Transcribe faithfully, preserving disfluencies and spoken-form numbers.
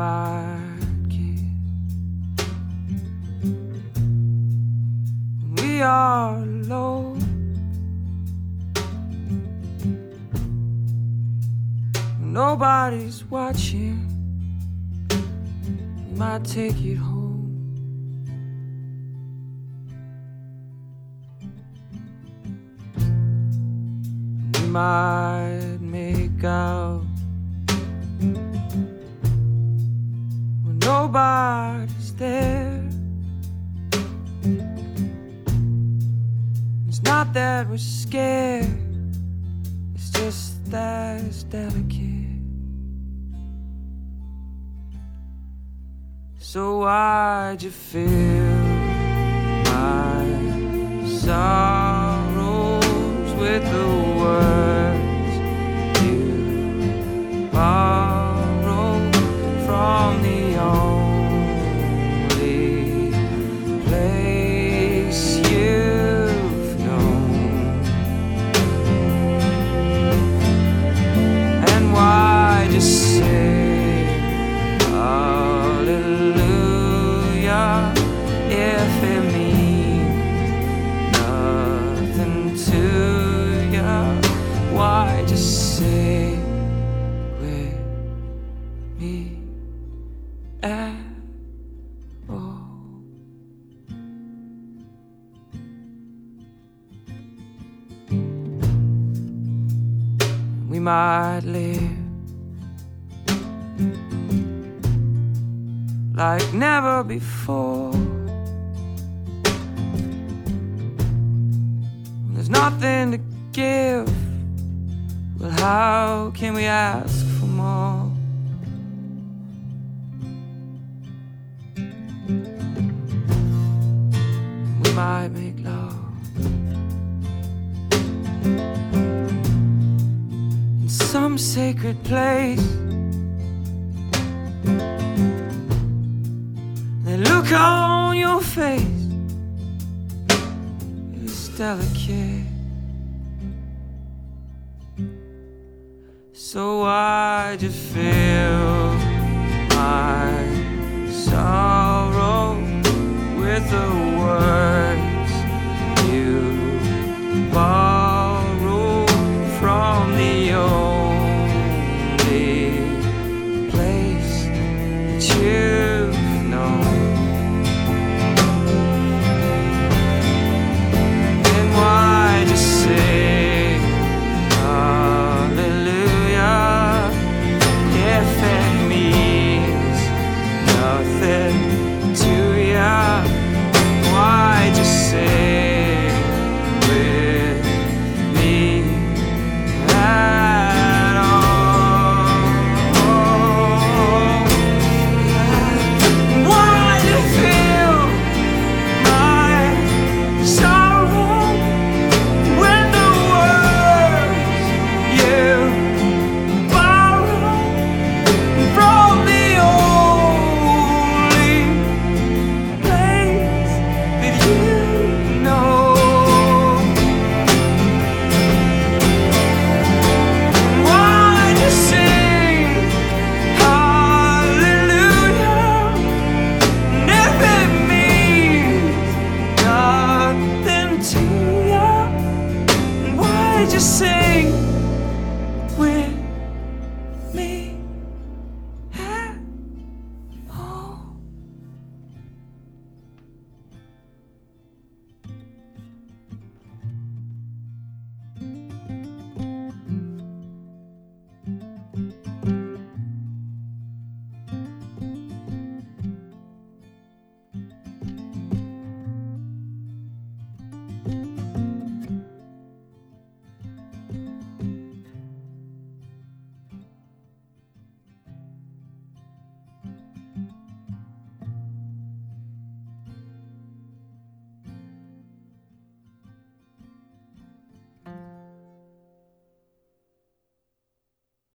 might give when we are alone. When nobody's watching, we might take it home. We might make out when nobody's there. It's not that we're scared, it's just that it's delicate. So why'd you fill my sorrows with the words you borrowed from the only place you've known? And why just say hallelujah if it means nothing to you? Why just say with me at all? We might live like never before. When there's nothing to give, well, how can we ask for more? We might make love in some sacred place. The look on your face is delicate. So why'd you fill my sorrow with the words you borrowed from the only place that you've known? And why just say hallelujah if it means nothing